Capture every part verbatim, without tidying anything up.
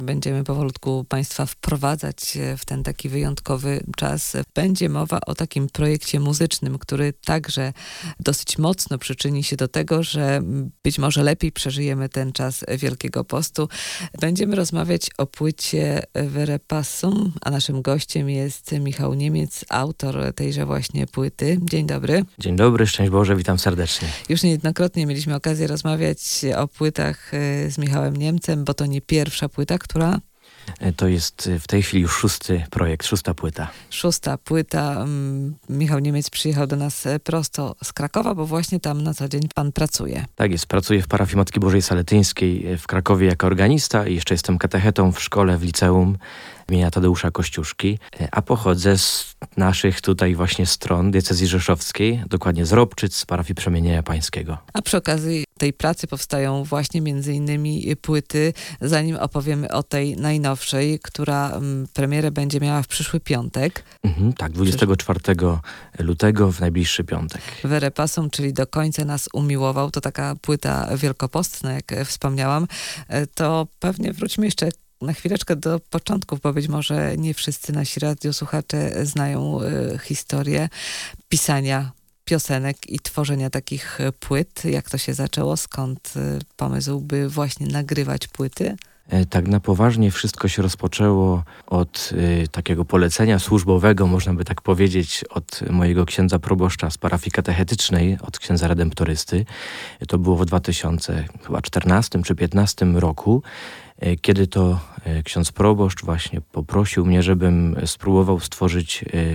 Będziemy powolutku Państwa wprowadzać w ten taki wyjątkowy czas. Będzie mowa o takim projekcie muzycznym, który także dosyć mocno przyczyni się do tego, że być może lepiej przeżyjemy ten czas Wielkiego Postu. Będziemy rozmawiać o płycie Vere Passum, a naszym gościem jest Michał Niemiec, autor tejże właśnie płyty. Dzień dobry. Dzień dobry, szczęść Boże, witam serdecznie. Już niejednokrotnie mieliśmy okazję rozmawiać o płytach z Michałem Niemcem, bo to nie pierwsza płyta, która... To jest w tej chwili już szósty projekt, szósta płyta. Szósta płyta. Michał Niemiec przyjechał do nas prosto z Krakowa, bo właśnie tam na co dzień pan pracuje. Tak jest, pracuję w parafii Matki Bożej Saletyńskiej w Krakowie jako organista i jeszcze jestem katechetą w szkole, w liceum imienia Tadeusza Kościuszki, a pochodzę z naszych tutaj właśnie stron diecezji rzeszowskiej, dokładnie z Robczyc, z parafii Przemienienia Pańskiego. A przy okazji tej pracy powstają właśnie między innymi płyty, zanim opowiemy o tej najnowszej, która mm, premierę będzie miała w przyszły piątek. Mhm, tak, dwudziestego czwartego lutego w najbliższy piątek. Vere Passum, czyli Do końca nas umiłował, to taka płyta wielkopostna, jak wspomniałam. To pewnie wróćmy jeszcze na chwileczkę do początków, bo być może nie wszyscy nasi radiosłuchacze znają y, historię pisania piosenek i tworzenia takich płyt. Jak to się zaczęło? Skąd y, pomysł, by właśnie nagrywać płyty? Tak na poważnie wszystko się rozpoczęło od y, takiego polecenia służbowego, można by tak powiedzieć, od mojego księdza proboszcza z parafii katechetycznej, od księdza redemptorysty. To było w dwa tysiące czternastym czy piętnastym roku, y, kiedy to y, ksiądz proboszcz właśnie poprosił mnie, żebym spróbował stworzyć y,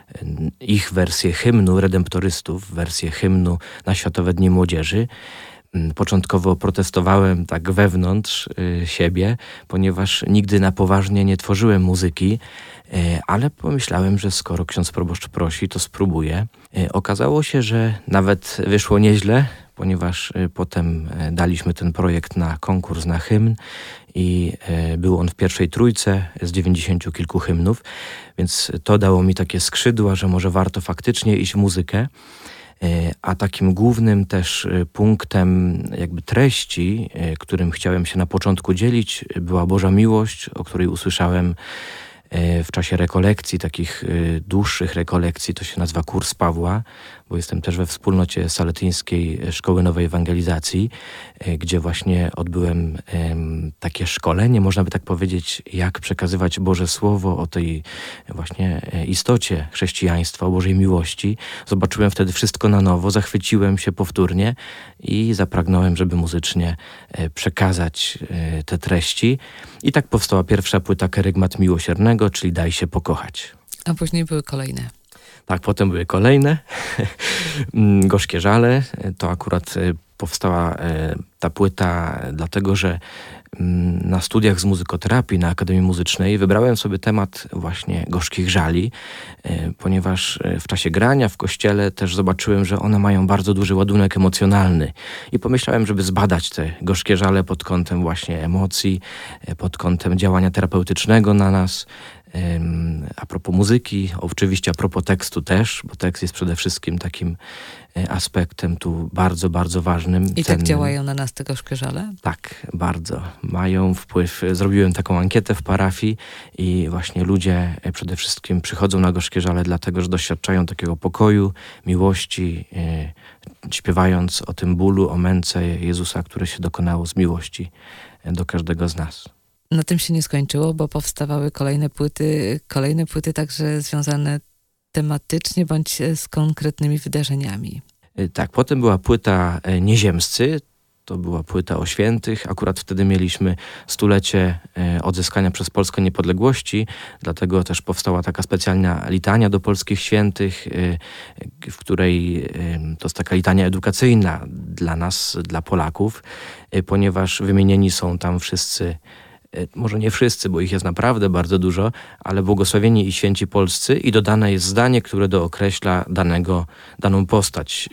ich wersję hymnu redemptorystów, wersję hymnu na Światowe Dni Młodzieży. Początkowo protestowałem tak wewnątrz y, siebie, ponieważ nigdy na poważnie nie tworzyłem muzyki, y, ale pomyślałem, że skoro ksiądz proboszcz prosi, to spróbuję. Y, okazało się, że nawet wyszło nieźle, ponieważ y, potem y, daliśmy ten projekt na konkurs na hymn i y, był on w pierwszej trójce z dziewięćdziesięciu kilku hymnów, więc to dało mi takie skrzydła, że może warto faktycznie iść w muzykę. A takim głównym też punktem jakby treści, którym chciałem się na początku dzielić, była Boża miłość, o której usłyszałem w czasie rekolekcji, takich dłuższych rekolekcji, to się nazywa Kurs Pawła, bo jestem też we wspólnocie Saletyńskiej Szkoły Nowej Ewangelizacji, gdzie właśnie odbyłem takie szkolenie, można by tak powiedzieć, jak przekazywać Boże Słowo o tej właśnie istocie chrześcijaństwa, o Bożej miłości. Zobaczyłem wtedy wszystko na nowo, zachwyciłem się powtórnie i zapragnąłem, żeby muzycznie przekazać te treści. I tak powstała pierwsza płyta Kerygmat Miłosiernego, czyli Daj się pokochać. A później były kolejne. Tak, potem były kolejne. Gorzkie żale. To akurat powstała ta płyta dlatego, że na studiach z muzykoterapii na Akademii Muzycznej wybrałem sobie temat właśnie gorzkich żali, ponieważ w czasie grania w kościele też zobaczyłem, że one mają bardzo duży ładunek emocjonalny i pomyślałem, żeby zbadać te gorzkie żale pod kątem właśnie emocji, pod kątem działania terapeutycznego na nas. A propos muzyki, oczywiście a propos tekstu też, bo tekst jest przede wszystkim takim aspektem tu bardzo, bardzo ważnym. I cennym. tak działają na nas te gorzkie żale? Tak, bardzo. Mają wpływ. Zrobiłem taką ankietę w parafii i właśnie ludzie przede wszystkim przychodzą na gorzkie żale dlatego, że doświadczają takiego pokoju, miłości, śpiewając o tym bólu, o męce Jezusa, które się dokonało z miłości do każdego z nas. Na tym się nie skończyło, bo powstawały kolejne płyty, kolejne płyty także związane tematycznie bądź z konkretnymi wydarzeniami. Tak, potem była płyta Nieziemscy, to była płyta o świętych. Akurat wtedy mieliśmy stulecie odzyskania przez Polskę niepodległości, dlatego też powstała taka specjalna litania do polskich świętych, w której to jest taka litania edukacyjna dla nas, dla Polaków, ponieważ wymienieni są tam wszyscy, może nie wszyscy, bo ich jest naprawdę bardzo dużo, ale błogosławieni i święci polscy i dodane jest zdanie, które dookreśla danego, daną postać.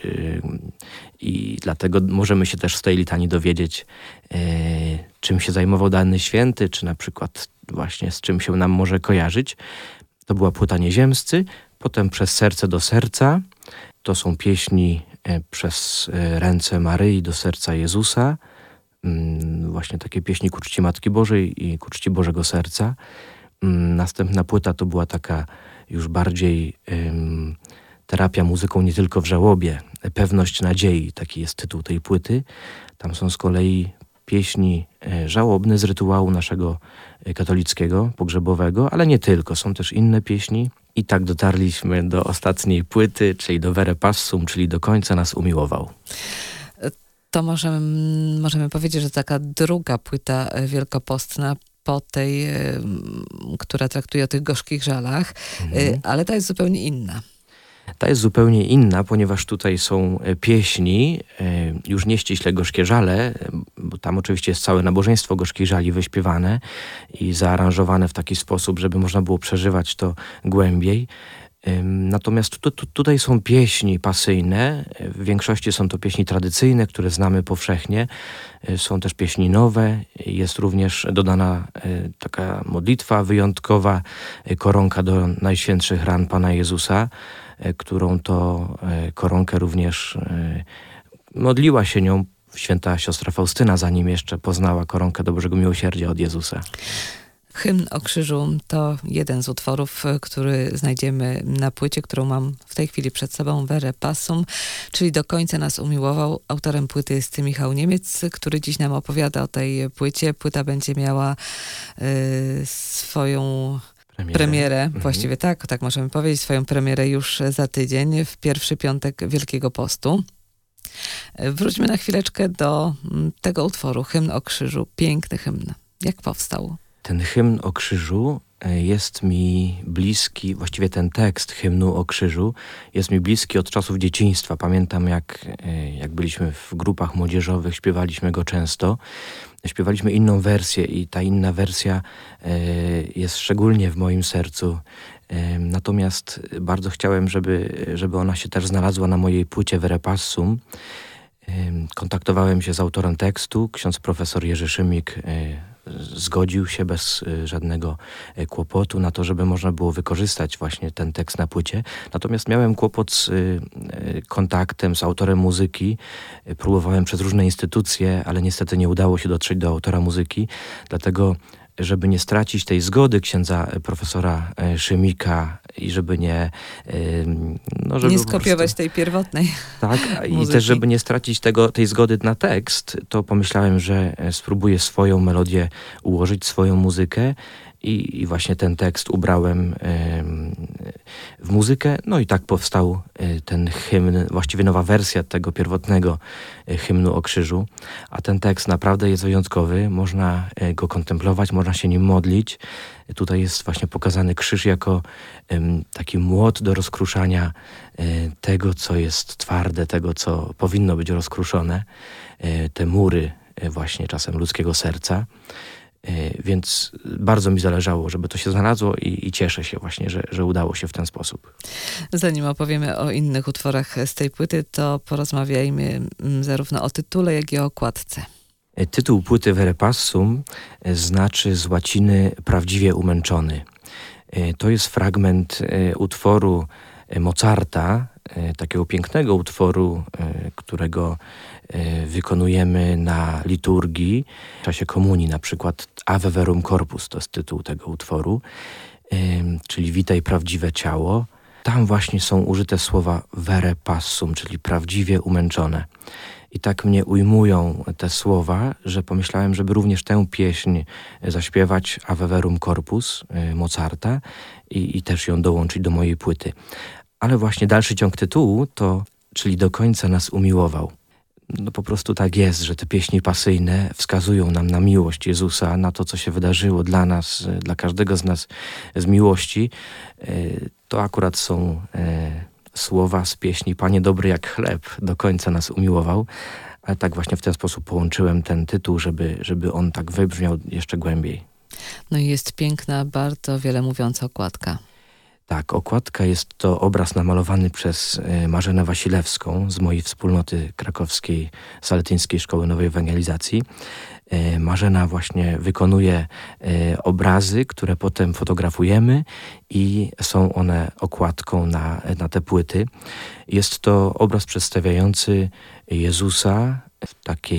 I dlatego możemy się też z tej litanii dowiedzieć, czym się zajmował dany święty, czy na przykład właśnie z czym się nam może kojarzyć. To była płyta Nieziemscy, potem Przez serce do serca. To są pieśni przez ręce Maryi do serca Jezusa. właśnie takie pieśni ku czci Matki Bożej i ku czci Bożego Serca. Następna płyta to była taka już bardziej um, terapia muzyką nie tylko w żałobie. Pewność nadziei, taki jest tytuł tej płyty. Tam są z kolei pieśni żałobne z rytuału naszego katolickiego, pogrzebowego, ale nie tylko. Są też inne pieśni. I tak dotarliśmy do ostatniej płyty, czyli do Vere Passum, czyli do końca nas umiłował. To możemy, możemy powiedzieć, że taka druga płyta wielkopostna po tej, która traktuje o tych gorzkich żalach, mhm. ale ta jest zupełnie inna. Ta jest zupełnie inna, ponieważ tutaj są pieśni, już nie ściśle gorzkie żale, bo tam oczywiście jest całe nabożeństwo gorzkich żali wyśpiewane i zaaranżowane w taki sposób, żeby można było przeżywać to głębiej. Natomiast tu, tu, tutaj są pieśni pasyjne, w większości są to pieśni tradycyjne, które znamy powszechnie. Są też pieśni nowe, jest również dodana taka modlitwa wyjątkowa, koronka do najświętszych ran Pana Jezusa, którą to koronkę również modliła się nią święta siostra Faustyna, zanim jeszcze poznała koronkę do Bożego Miłosierdzia od Jezusa. Hymn o krzyżu to jeden z utworów, który znajdziemy na płycie, którą mam w tej chwili przed sobą, Vere Passum, czyli Do końca nas umiłował. Autorem płyty jest Michał Niemiec, który dziś nam opowiada o tej płycie. Płyta będzie miała y, swoją premierę, premierę mhm. właściwie tak, tak możemy powiedzieć, swoją premierę już za tydzień, w pierwszy piątek Wielkiego Postu. Wróćmy na chwileczkę do tego utworu, Hymn o krzyżu. Piękny hymn. Jak powstał? Ten hymn o krzyżu jest mi bliski, właściwie ten tekst hymnu o krzyżu jest mi bliski od czasów dzieciństwa. Pamiętam, jak, jak byliśmy w grupach młodzieżowych, śpiewaliśmy go często. Śpiewaliśmy inną wersję i ta inna wersja jest szczególnie w moim sercu. Natomiast bardzo chciałem, żeby, żeby ona się też znalazła na mojej płycie Vere Passum. Kontaktowałem się z autorem tekstu, ksiądz profesor Jerzy Szymik zgodził się bez żadnego kłopotu na to, żeby można było wykorzystać właśnie ten tekst na płycie. Natomiast miałem kłopot z kontaktem z autorem muzyki. Próbowałem przez różne instytucje, ale niestety nie udało się dotrzeć do autora muzyki, dlatego żeby nie stracić tej zgody księdza profesora Szymika i żeby nie... No, żeby nie skopiować prostu, tej pierwotnej tak, i też żeby nie stracić tego, tej zgody na tekst, to pomyślałem, że spróbuję swoją melodię ułożyć, swoją muzykę i, i właśnie ten tekst ubrałem w muzykę. No i tak powstał ten hymn, właściwie nowa wersja tego pierwotnego hymnu o krzyżu. A ten tekst naprawdę jest wyjątkowy, można go kontemplować, można się nim modlić. Tutaj jest właśnie pokazany krzyż jako um, taki młot do rozkruszania e, tego, co jest twarde, tego, co powinno być rozkruszone. E, te mury e, właśnie czasem ludzkiego serca. E, więc bardzo mi zależało, żeby to się znalazło i, i cieszę się właśnie, że, że udało się w ten sposób. Zanim opowiemy o innych utworach z tej płyty, to porozmawiajmy zarówno o tytule, jak i o okładce. Tytuł płyty Vere Passum znaczy z łaciny prawdziwie umęczony. To jest fragment utworu Mozarta, takiego pięknego utworu, którego wykonujemy na liturgii w czasie komunii, na przykład Ave Verum Corpus, to jest tytuł tego utworu, czyli Witaj prawdziwe ciało. Tam właśnie są użyte słowa Vere Passum, czyli prawdziwie umęczone. I tak mnie ujmują te słowa, że pomyślałem, żeby również tę pieśń zaśpiewać Ave Verum Corpus Mozarta i, i też ją dołączyć do mojej płyty. Ale właśnie dalszy ciąg tytułu to, czyli Do końca nas umiłował. No po prostu tak jest, że te pieśni pasyjne wskazują nam na miłość Jezusa, na to, co się wydarzyło dla nas, dla każdego z nas z miłości. To akurat są słowa z pieśni Panie dobry jak chleb, do końca nas umiłował. Ale tak właśnie w ten sposób połączyłem ten tytuł, żeby, żeby on tak wybrzmiał jeszcze głębiej. No i jest piękna, bardzo wiele mówiąca okładka. Tak, okładka jest to obraz namalowany przez Marzenę Wasilewską z mojej wspólnoty krakowskiej Saletyńskiej Szkoły Nowej Ewangelizacji. Marzena właśnie wykonuje obrazy, które potem fotografujemy i są one okładką na, na te płyty. Jest to obraz przedstawiający Jezusa w takiej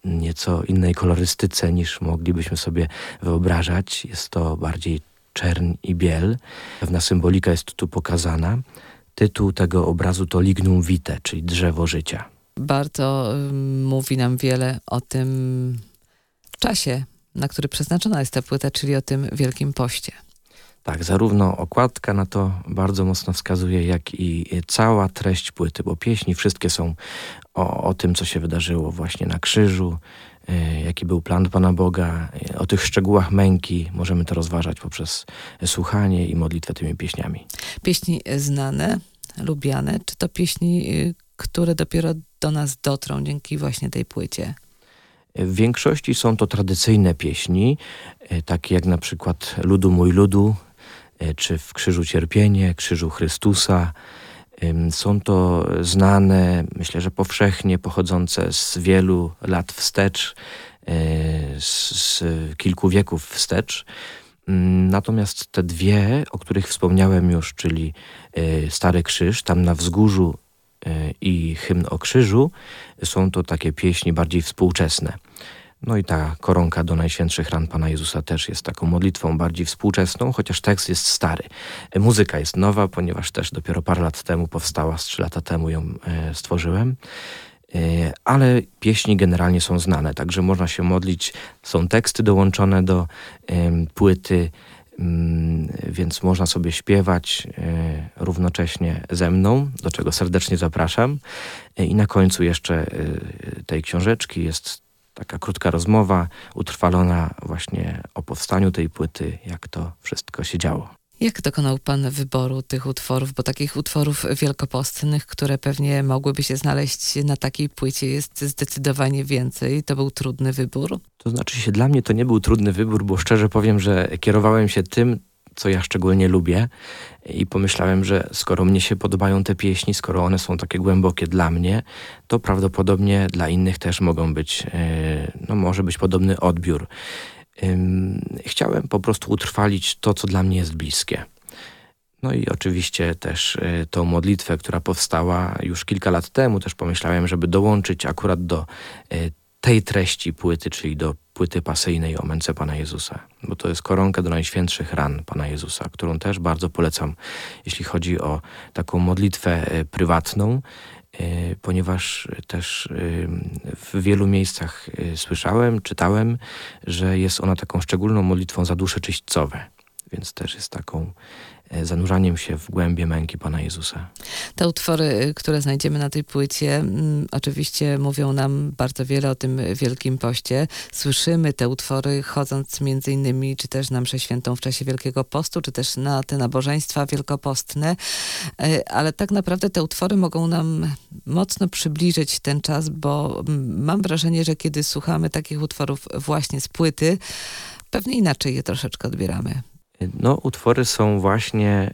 nieco innej kolorystyce niż moglibyśmy sobie wyobrażać. Jest to bardziej czerń i biel. Pewna symbolika jest tu pokazana. Tytuł tego obrazu to Lignum Vitae, czyli drzewo życia. Bardzo y, mówi nam wiele o tym czasie, na który przeznaczona jest ta płyta, czyli o tym Wielkim Poście. Tak, zarówno okładka na to bardzo mocno wskazuje, jak i cała treść płyty, bo pieśni wszystkie są o, o tym, co się wydarzyło właśnie na krzyżu, y, jaki był plan Pana Boga, y, o tych szczegółach męki. Możemy to rozważać poprzez słuchanie i modlitwę tymi pieśniami. Pieśni znane, lubiane, czy to pieśni, y, które dopiero do nas dotrą dzięki właśnie tej płycie? W większości są to tradycyjne pieśni, y, takie jak na przykład Ludu mój ludu, y, czy w Krzyżu cierpienie, Krzyżu Chrystusa. Y, są to znane, myślę, że powszechnie pochodzące z wielu lat wstecz, y, z, z kilku wieków wstecz. Natomiast te dwie, o których wspomniałem już, czyli y, Stary Krzyż, tam na wzgórzu y, i Hymn o Krzyżu, są to takie pieśni bardziej współczesne. No i ta koronka do Najświętszych Ran Pana Jezusa też jest taką modlitwą bardziej współczesną, chociaż tekst jest stary. Muzyka jest nowa, ponieważ też dopiero parę lat temu powstała, z trzy lata temu ją y, stworzyłem. Ale pieśni generalnie są znane, także można się modlić. Są teksty dołączone do y, płyty, y, więc można sobie śpiewać y, równocześnie ze mną, do czego serdecznie zapraszam. Y, I na końcu jeszcze y, tej książeczki jest taka krótka rozmowa utrwalona właśnie o powstaniu tej płyty, jak to wszystko się działo. Jak dokonał pan wyboru tych utworów? Bo takich utworów wielkopostnych, które pewnie mogłyby się znaleźć na takiej płycie, jest zdecydowanie więcej. To był trudny wybór? To znaczy się, dla mnie to nie był trudny wybór, bo szczerze powiem, że kierowałem się tym, co ja szczególnie lubię i pomyślałem, że skoro mnie się podobają te pieśni, skoro one są takie głębokie dla mnie, to prawdopodobnie dla innych też mogą być, no może być podobny odbiór. Chciałem po prostu utrwalić to, co dla mnie jest bliskie. No i oczywiście też y, tą modlitwę, która powstała już kilka lat temu, też pomyślałem, żeby dołączyć akurat do y, tej treści płyty, czyli do płyty pasyjnej o męce Pana Jezusa. Bo to jest koronka do Najświętszych Ran Pana Jezusa, którą też bardzo polecam, jeśli chodzi o taką modlitwę y, prywatną, y, ponieważ też y, w wielu miejscach y, słyszałem, czytałem, że jest ona taką szczególną modlitwą za dusze czyśćcowe. Więc też jest taką zanurzaniem się w głębie męki Pana Jezusa. Te utwory, które znajdziemy na tej płycie, mm, oczywiście mówią nam bardzo wiele o tym Wielkim Poście. Słyszymy te utwory chodząc między innymi, czy też na mszę świętą w czasie Wielkiego Postu, czy też na te nabożeństwa wielkopostne, ale tak naprawdę te utwory mogą nam mocno przybliżyć ten czas, bo mam wrażenie, że kiedy słuchamy takich utworów właśnie z płyty, pewnie inaczej je troszeczkę odbieramy. No, utwory są właśnie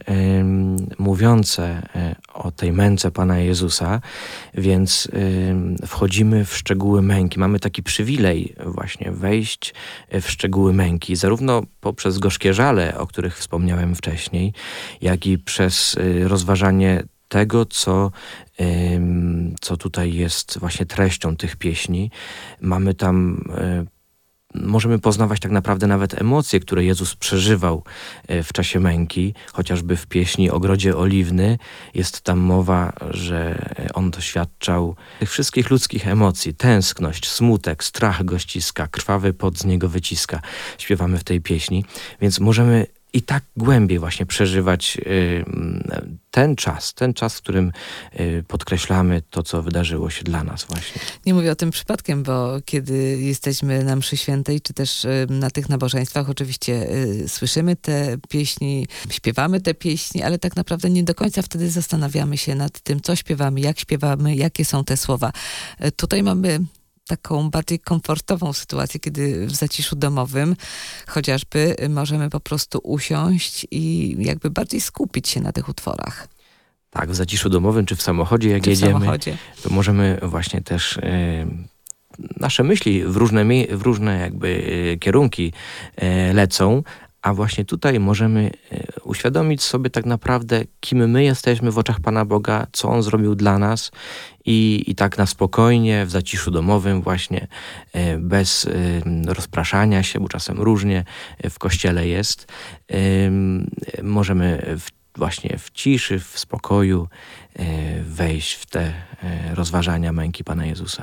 y, mówiące y, o tej męce Pana Jezusa, więc y, wchodzimy w szczegóły męki. Mamy taki przywilej właśnie wejść w szczegóły męki, zarówno poprzez gorzkie żale, o których wspomniałem wcześniej, jak i przez y, rozważanie tego, co, y, co tutaj jest właśnie treścią tych pieśni. Mamy tam y, Możemy poznawać tak naprawdę nawet emocje, które Jezus przeżywał w czasie męki. Chociażby w pieśni Ogrodzie Oliwny jest tam mowa, że On doświadczał tych wszystkich ludzkich emocji. Tęskność, smutek, strach go ściska, krwawy pot z niego wyciska. Śpiewamy w tej pieśni. Więc możemy i tak głębiej właśnie przeżywać y, ten czas, ten czas, w którym y, podkreślamy to, co wydarzyło się dla nas właśnie. Nie mówię o tym przypadkiem, bo kiedy jesteśmy na mszy świętej, czy też y, na tych nabożeństwach, oczywiście y, słyszymy te pieśni, śpiewamy te pieśni, ale tak naprawdę nie do końca wtedy zastanawiamy się nad tym, co śpiewamy, jak śpiewamy, jakie są te słowa. Y, tutaj mamy taką bardziej komfortową sytuację, kiedy w zaciszu domowym chociażby możemy po prostu usiąść i jakby bardziej skupić się na tych utworach. Tak, w zaciszu domowym czy w samochodzie, jak czy jedziemy, w samochodzie. To możemy właśnie też y, nasze myśli w różne, w różne jakby y, kierunki y, lecą, a właśnie tutaj możemy uświadomić sobie tak naprawdę, kim my jesteśmy w oczach Pana Boga, co On zrobił dla nas i, i tak na spokojnie, w zaciszu domowym właśnie, bez rozpraszania się, bo czasem różnie w kościele jest, możemy w, właśnie w ciszy, w spokoju wejść w te rozważania męki Pana Jezusa.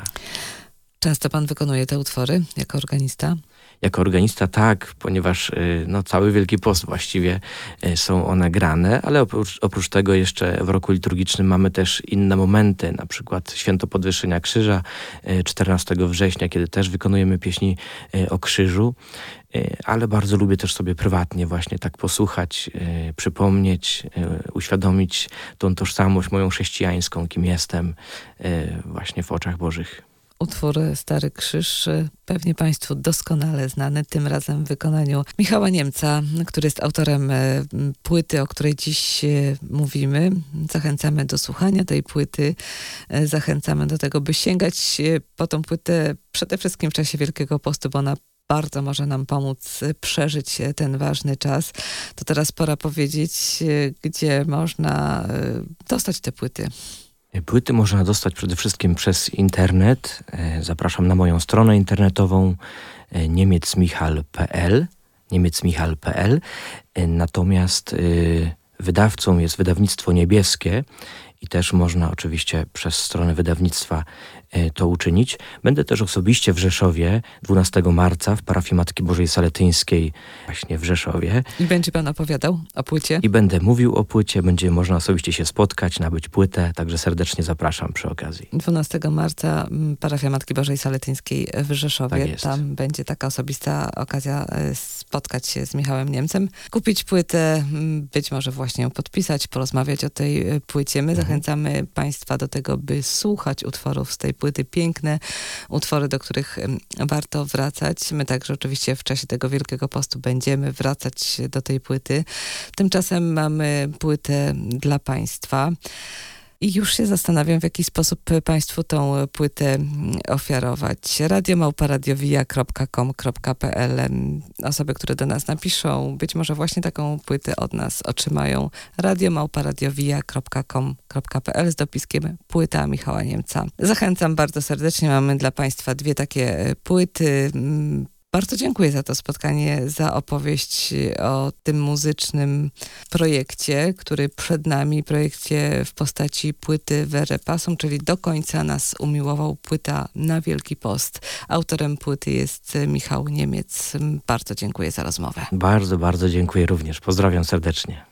Często pan wykonuje te utwory jako organista? Jako organista tak, ponieważ no, cały Wielki Post właściwie są one grane, ale oprócz, oprócz tego jeszcze w roku liturgicznym mamy też inne momenty, na przykład Święto Podwyższenia Krzyża czternastego września, kiedy też wykonujemy pieśni o krzyżu, ale bardzo lubię też sobie prywatnie właśnie tak posłuchać, przypomnieć, uświadomić tą tożsamość moją chrześcijańską, kim jestem właśnie w oczach Bożych. Utwór Stary Krzyż pewnie Państwu doskonale znany, tym razem w wykonaniu Michała Niemca, który jest autorem płyty, o której dziś mówimy. Zachęcamy do słuchania tej płyty, zachęcamy do tego, by sięgać po tą płytę przede wszystkim w czasie Wielkiego Postu, bo ona bardzo może nam pomóc przeżyć ten ważny czas. To teraz pora powiedzieć, gdzie można dostać te płyty. Płyty można dostać przede wszystkim przez internet. Zapraszam na moją stronę internetową niemiecmichal kropka pe el niemiecmichal kropka pe el. Natomiast wydawcą jest wydawnictwo Niebieskie i też można oczywiście przez stronę wydawnictwa to uczynić. Będę też osobiście w Rzeszowie dwunastego marca w parafii Matki Bożej Saletyńskiej właśnie w Rzeszowie. I będzie pan opowiadał o płycie? I będę mówił o płycie, będzie można osobiście się spotkać, nabyć płytę, także serdecznie zapraszam przy okazji. dwunastego marca parafia Matki Bożej Saletyńskiej w Rzeszowie. Tak jest. Tam będzie taka osobista okazja spotkać się z Michałem Niemcem, kupić płytę, być może właśnie ją podpisać, porozmawiać o tej płycie. My mhm. zachęcamy Państwa do tego, by słuchać utworów z tej płyty, piękne utwory, do których warto wracać. My także oczywiście w czasie tego Wielkiego Postu będziemy wracać do tej płyty. Tymczasem mamy płytę dla Państwa. I już się zastanawiam, w jaki sposób Państwu tą płytę ofiarować. radio małpa radiowija kropka com kropka pe el. Osoby, które do nas napiszą, być może właśnie taką płytę od nas otrzymają. radio małpa radiowija kropka com kropka pe el z dopiskiem płyta Michała Niemca. Zachęcam bardzo serdecznie. Mamy dla Państwa dwie takie płyty. Bardzo dziękuję za to spotkanie, za opowieść o tym muzycznym projekcie, który przed nami, projekcie w postaci płyty Vere Pasum, czyli Do końca nas umiłował, płyta na Wielki Post. Autorem płyty jest Michał Niemiec. Bardzo dziękuję za rozmowę. Bardzo, bardzo dziękuję również. Pozdrawiam serdecznie.